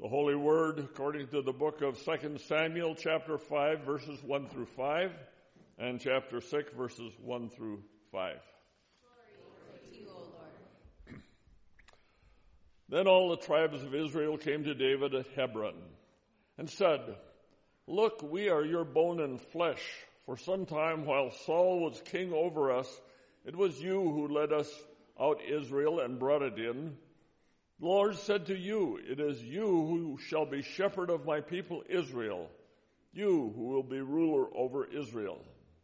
The Holy Word, according to the book of 2 Samuel, chapter 5, verses 1 through 5, and chapter 6, verses 1 through 5. Glory to you, O Lord. Then all the tribes of Israel came to David at Hebron and said, "Look, we are your bone and flesh. For some time while Saul was king over us, it was you who led us out Israel and brought it in. The Lord said to you, it is you who shall be shepherd of my people Israel, you who will be ruler over Israel."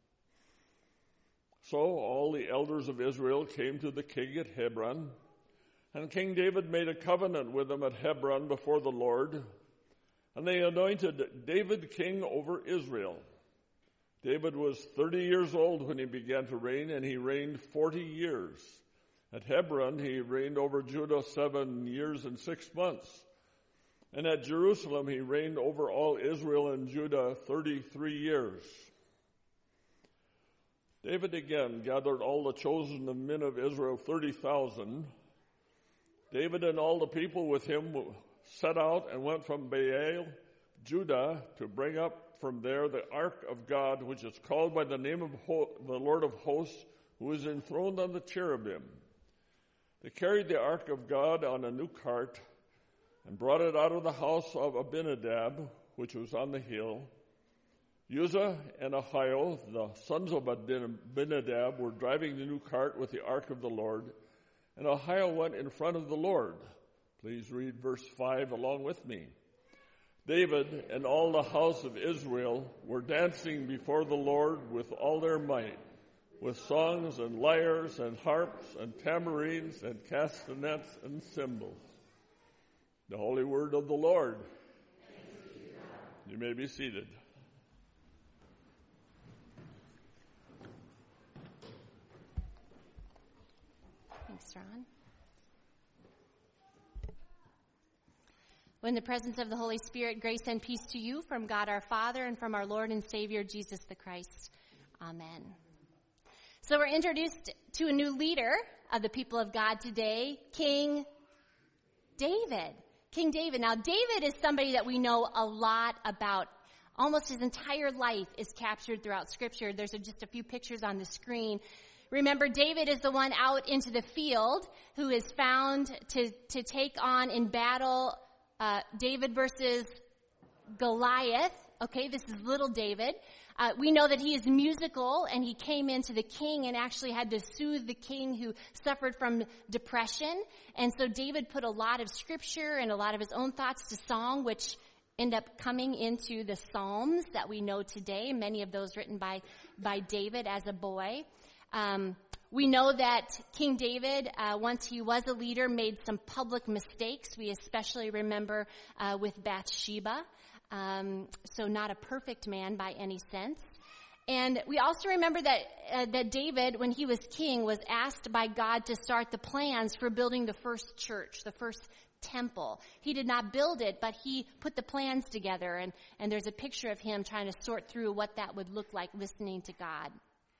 So all the elders of Israel came to the king at Hebron, and King David made a covenant with them at Hebron before the Lord, and they anointed David king over Israel. David was 30 years old when he began to reign, and he reigned 40 years. At Hebron, he reigned over Judah 7 years and 6 months. And at Jerusalem, he reigned over all Israel and Judah 33 years. David again gathered all the chosen men of Israel, 30,000. David and all the people with him set out and went from Baal, Judah, to bring up from there the ark of God, which is called by the name of the Lord of hosts, who is enthroned on the cherubim. They carried the ark of God on a new cart and brought it out of the house of Abinadab, which was on the hill. Uzzah and Ahio, the sons of Abinadab, were driving the new cart with the ark of the Lord, and Ahio went in front of the Lord. Please read verse 5 along with me. David and all the house of Israel were dancing before the Lord with all their might, with songs and lyres and harps and tambourines and castanets and cymbals. The holy word of the Lord. You may be seated. Thanks, Ron. In the presence of the Holy Spirit, grace and peace to you from God our Father and from our Lord and Savior, Jesus the Christ. Amen. So we're introduced to a new leader of the people of God today, King David. King David. Now, David is somebody that we know a lot about. Almost his entire life is captured throughout Scripture. There's just a few pictures on the screen. Remember, David is the one out into the field who is found to take on in battle David versus Goliath. Okay, this is little David. We know that he is musical, and he came into the king and actually had to soothe the king who suffered from depression. And so David put a lot of scripture and a lot of his own thoughts to song, which end up coming into the Psalms that we know today, many of those written by David as a boy. We know that King David, once he was a leader, made some public mistakes. We especially remember with Bathsheba. So not a perfect man by any sense. And we also remember that David, when he was king, was asked by God to start the plans for building the first church, the first temple. He did not build it, but he put the plans together. And there's a picture of him trying to sort through what that would look like, listening to God.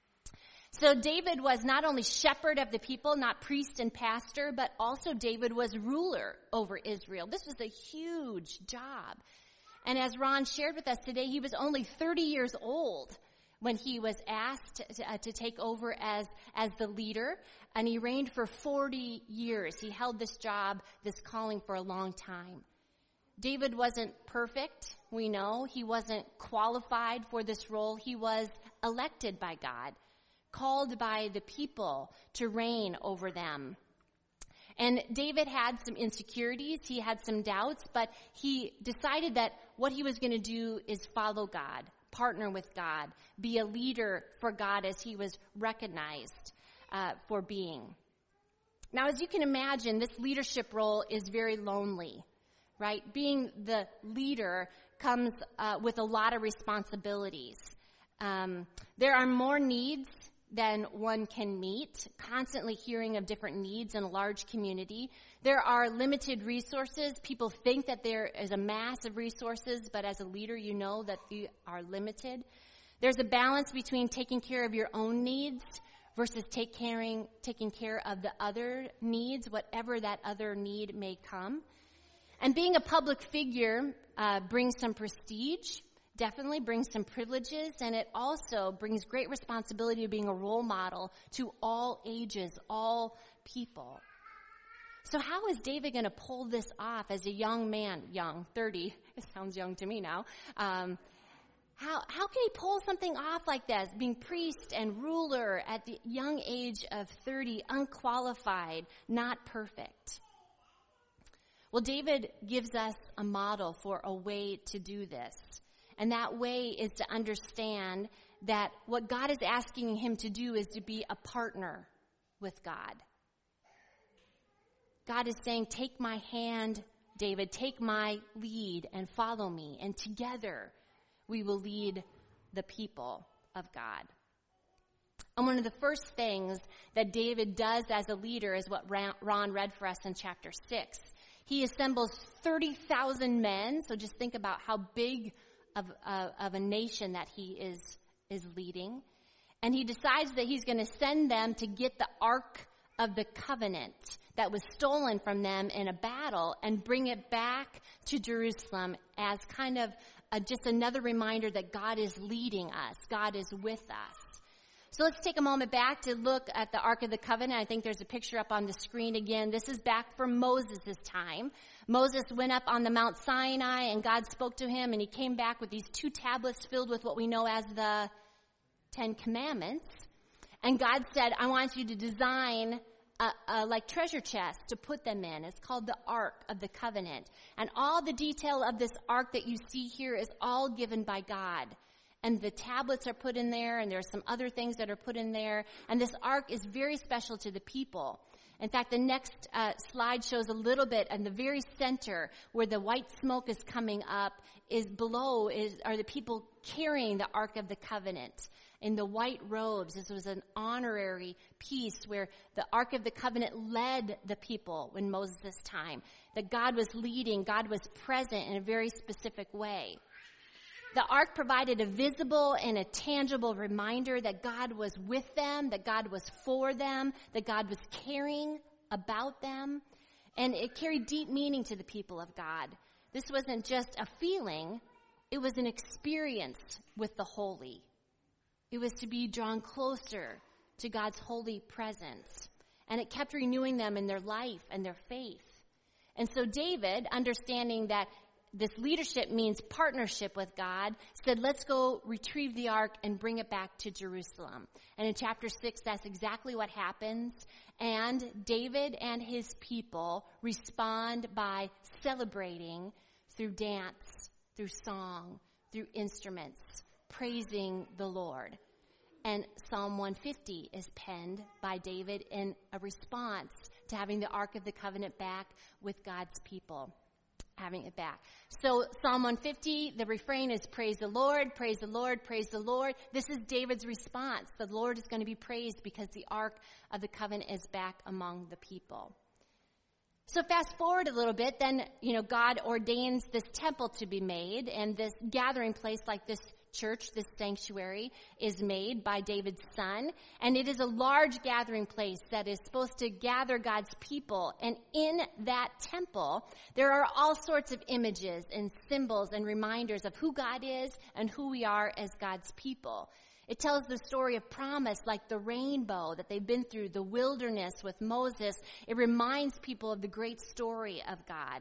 So David was not only shepherd of the people, not priest and pastor, but also David was ruler over Israel. This was a huge job. And as Ron shared with us today, he was only 30 years old when he was asked to take over as the leader, and he reigned for 40 years. He held this job, this calling, for a long time. David wasn't perfect, we know. He wasn't qualified for this role. He was elected by God, called by the people to reign over them. And David had some insecurities, he had some doubts, but he decided that what he was going to do is follow God, partner with God, be a leader for God as he was recognized for being. Now, as you can imagine, this leadership role is very lonely, right? Being the leader comes with a lot of responsibilities. There are more needs than one can meet, constantly hearing of different needs in a large community. There are limited resources. People think that there is a mass of resources, but as a leader, you know that they are limited. There's a balance between taking care of your own needs versus taking care of the other needs, whatever that other need may come. And being a public figure brings some prestige, definitely brings some privileges, and it also brings great responsibility of being a role model to all ages, all people. So how is David going to pull this off as a young man, 30, it sounds young to me now. How can he pull something off like this, being priest and ruler at the young age of 30, unqualified, not perfect? Well, David gives us a model for a way to do this. And that way is to understand that what God is asking him to do is to be a partner with God. God is saying, take my hand, David, take my lead and follow me. And together we will lead the people of God. And one of the first things that David does as a leader is what Ron read for us in chapter 6. He assembles 30,000 men. So just think about how big of a nation that he is leading. And he decides that he's going to send them to get the Ark of the Covenant that was stolen from them in a battle and bring it back to Jerusalem as kind of just another reminder that God is leading us. God is with us. So let's take a moment back to look at the Ark of the Covenant. I think there's a picture up on the screen again. This is back from Moses' time. Moses went up on the Mount Sinai and God spoke to him and he came back with these 2 tablets filled with what we know as the 10 Commandments. And God said, I want you to design like treasure chests to put them in. It's called the Ark of the Covenant. And all the detail of this ark that you see here is all given by God. And the tablets are put in there, and there are some other things that are put in there. And this ark is very special to the people. In fact, the next slide shows a little bit in the very center where the white smoke is coming up are the people carrying the Ark of the Covenant in the white robes. This was an honorary piece where the Ark of the Covenant led the people in Moses' time. That God was leading, God was present in a very specific way. The ark provided a visible and a tangible reminder that God was with them, that God was for them, that God was caring about them. And it carried deep meaning to the people of God. This wasn't just a feeling, it was an experience with the holy. It was to be drawn closer to God's holy presence. And it kept renewing them in their life and their faith. And so David, understanding that this leadership means partnership with God, said, let's go retrieve the ark and bring it back to Jerusalem. And in chapter 6, that's exactly what happens. And David and his people respond by celebrating through dance, through song, through instruments, praising the Lord. And Psalm 150 is penned by David in a response to having the Ark of the Covenant back with God's people. Having it back. So Psalm 150, the refrain is praise the Lord, praise the Lord, praise the Lord. This is David's response. The Lord is going to be praised because the Ark of the Covenant is back among the people. So fast forward a little bit, then, God ordains this temple to be made, and this gathering place like this church, this sanctuary, is made by David's son. And it is a large gathering place that is supposed to gather God's people. And in that temple, there are all sorts of images and symbols and reminders of who God is and who we are as God's people. It tells the story of promise, like the rainbow that they've been through, the wilderness with Moses. It reminds people of the great story of God.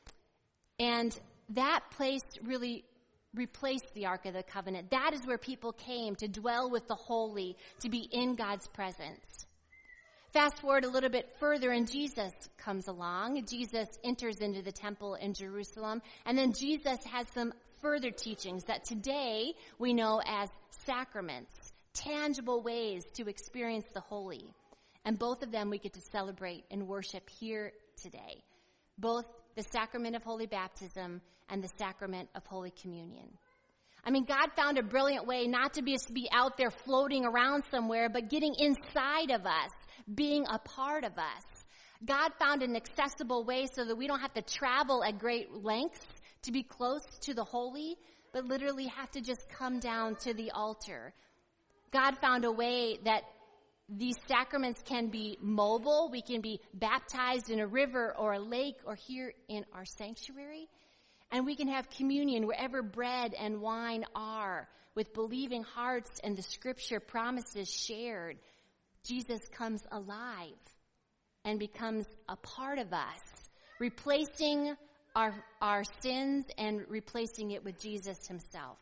And that place really replaced the Ark of the Covenant. That is where people came to dwell with the holy, to be in God's presence. Fast forward a little bit further, and Jesus comes along. Jesus enters into the temple in Jerusalem, and then Jesus has some further teachings that today we know as sacraments, tangible ways to experience the holy. And both of them we get to celebrate and worship here today. Both the sacrament of holy baptism and the sacrament of Holy Communion. I mean, God found a brilliant way not to be out there floating around somewhere, but getting inside of us, being a part of us. God found an accessible way so that we don't have to travel at great lengths to be close to the holy, but literally have to just come down to the altar. God found a way that these sacraments can be mobile. We can be baptized in a river or a lake or here in our sanctuary. And we can have communion wherever bread and wine are, with believing hearts and the scripture promises shared. Jesus comes alive and becomes a part of us, replacing our sins and replacing it with Jesus himself.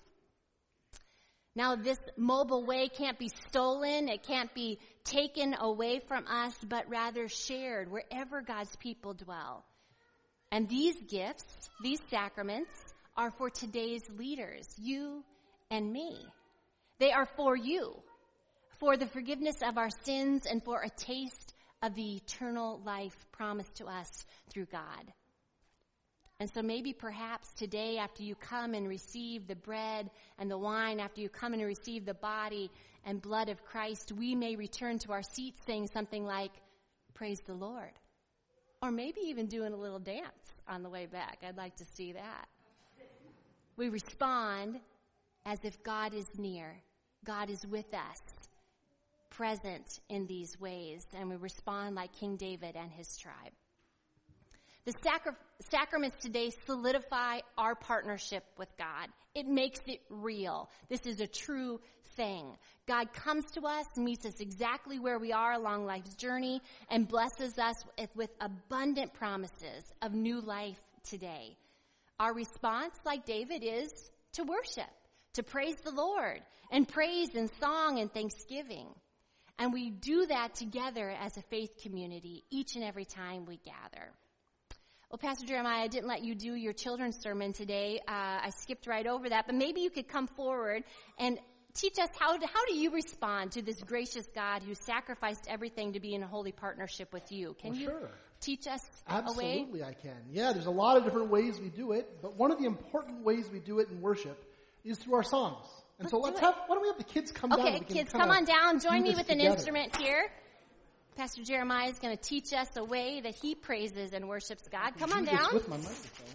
Now, this mobile way can't be stolen. It can't be taken away from us, but rather shared wherever God's people dwell. And these gifts, these sacraments, are for today's leaders, you and me. They are for you, for the forgiveness of our sins and for a taste of the eternal life promised to us through God. And so maybe perhaps today, after you come and receive the bread and the wine, after you come and receive the body and blood of Christ, we may return to our seats saying something like, "Praise the Lord." Or maybe even doing a little dance on the way back. I'd like to see that. We respond as if God is near. God is with us, present in these ways. And we respond like King David and his tribe. The sacraments today solidify our partnership with God. It makes it real. This is a true thing. God comes to us, meets us exactly where we are along life's journey, and blesses us with abundant promises of new life today. Our response, like David, is to worship, to praise the Lord, and praise and song and thanksgiving. And we do that together as a faith community each and every time we gather. Well, Pastor Jeremiah, I didn't let you do your children's sermon today. I skipped right over that. But maybe you could come forward and teach us how do you respond to this gracious God who sacrificed everything to be in a holy partnership with you? Can you teach us a way? Absolutely, I can. Yeah, there's a lot of different ways we do it. But one of the important ways we do it in worship is through our songs. And so why don't we have the kids come down? Okay, kids, come on down. Join me with an instrument here. Pastor Jeremiah is going to teach us a way that he praises and worships God. Come on down. With my microphone.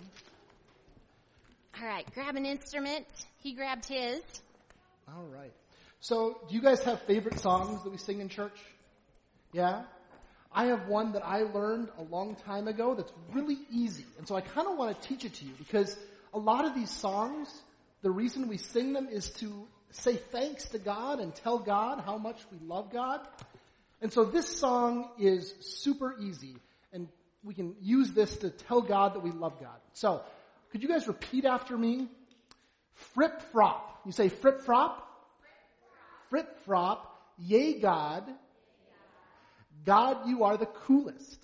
All right, grab an instrument. He grabbed his. All right. So, do you guys have favorite songs that we sing in church? Yeah? I have one that I learned a long time ago that's really easy. And so I kind of want to teach it to you because a lot of these songs, the reason we sing them is to say thanks to God and tell God how much we love God. And so this song is super easy, and we can use this to tell God that we love God. So, could you guys repeat after me? Frip frop. You say frip frop? Frip frop. Yay God. God, you are the coolest.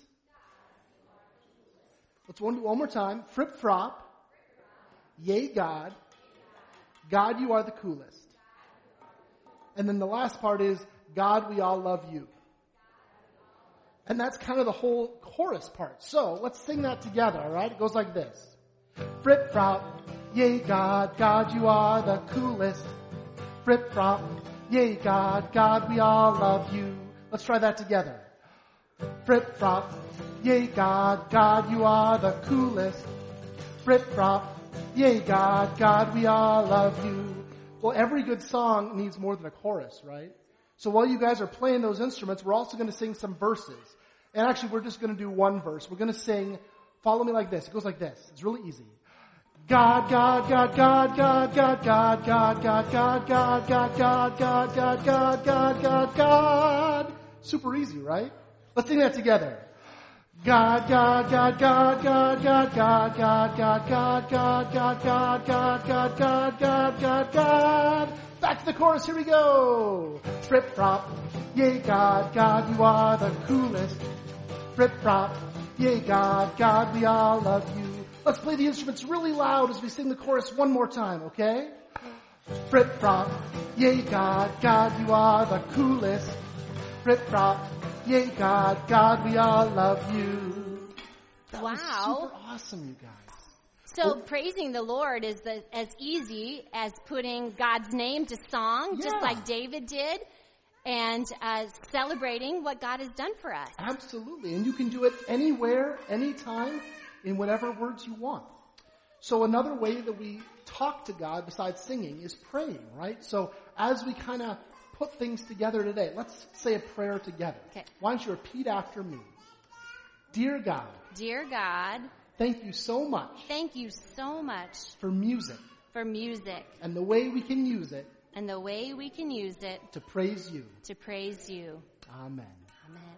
Let's do one more time. Frip frop. Yay God. God, you are the coolest. And then the last part is, God, we all love you. And that's kind of the whole chorus part. So, let's sing that together, all right? It goes like this. Frip frop, yay God, God you are the coolest. Frip frop, yay God, God we all love you. Let's try that together. Frip frop, yay God, God you are the coolest. Frip frop, yay God, God we all love you. Well, every good song needs more than a chorus, right? So while you guys are playing those instruments, we're also going to sing some verses. And actually, we're just going to do one verse. We're going to sing, follow me like this. It goes like this. It's really easy. God, God, God, God, God, God, God, God, God, God, God, God, God, God, God, God, God, God, God. Super easy, right? Let's sing that together. God, God, God, God, God, God, God, God, God, God, God, God, God, God, God, God, God, God, God. Back to the chorus, here we go. Frip frop, yay God, God you are the coolest. Frip frop, yay God, God we all love you. Let's play the instruments really loud as we sing the chorus one more time, okay? Frip frop, yay God, God you are the coolest. Frip frop, yay God, God we all love you. That was super awesome, you guys. So praising the Lord is as easy as putting God's name to song, just like David did, and celebrating what God has done for us. Absolutely. And you can do it anywhere, anytime, in whatever words you want. So another way that we talk to God besides singing is praying, right? So as we kind of put things together today. Let's say a prayer together. Okay. Why don't you repeat after me? Dear God. Dear God. Thank you so much. Thank you so much. For music. For music. And the way we can use it. And the way we can use it. To praise you. To praise you. Amen. Amen.